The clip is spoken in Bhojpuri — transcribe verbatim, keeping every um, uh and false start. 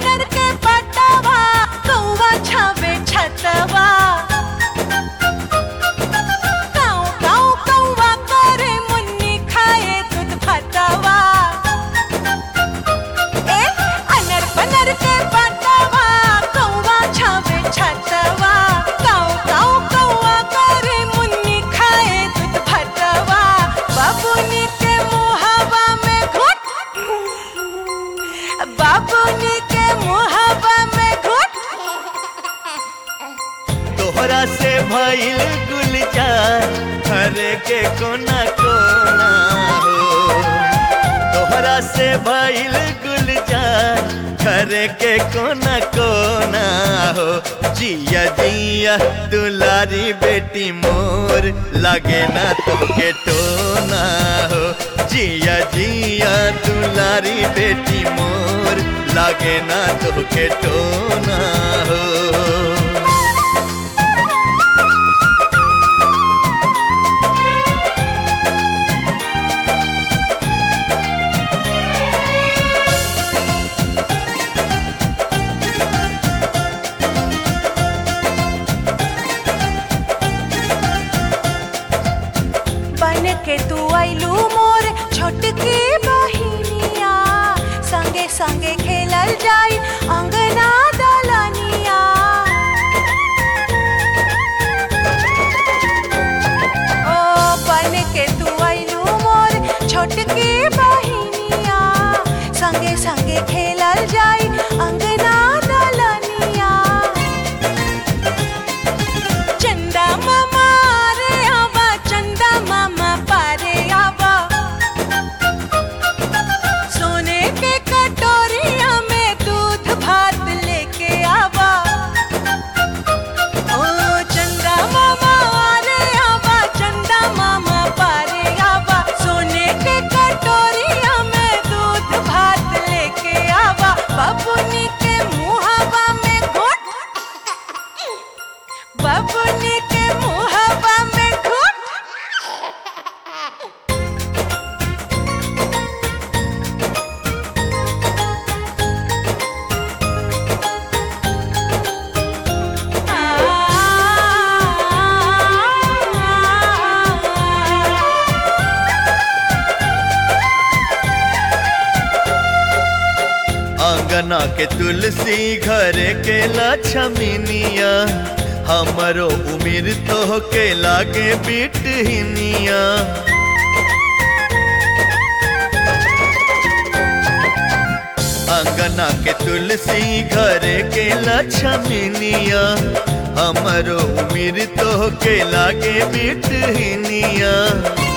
अनर के पटवा कौवा छावे छतवा काऊ काऊ कौवा करे मुन्नी खाए दूध फतवा ए अनर पनर के पटवा कौवा छावे छतवा काऊ काऊ कौवा करे मुन्नी खाए दूध फतवा बाबूनी के मुहावा में घुट बाबूनी के मुहावा में घुट तोहरा से भइल गुलजार हरे के कोना कोना हो तोहरा से भइल गुलजार हरे के कोना कोना हो जिया जिया दुलारी बेटी मोर लगे ना तोके टोना हो जिया जिया दुलारी बेटी मोर लगे ना तोके टोना हो। बन के तू आइलू मोर छोटकी बहिनिया संगे संगे खेलल जाई अंगना दलनिया ओ बन के तू आइलू मोर छोटकी बहिनिया संगे संगे खेलल जाई अंगना दलनिया चंदा मामा रे आवा चंदा मामा पारे आवा सोने के कटोरिया में दूध भात लेके आवा ओ चंदा मामा रे आवा चंदा मामा पारे आवा सोने के कटोरिया में दूध भात लेके आवा बाबूनी के मुहावा में घुट बाबूनी के मुहावा में घुट आंगना के तुलसी घर के लक्ष्मीनिया हमरो उम्र तो के लागे बिटहिनिया आंगना के तुलसी घर के लक्ष्मीनिया हमरो उम्र तो के लागे बिटहिनिया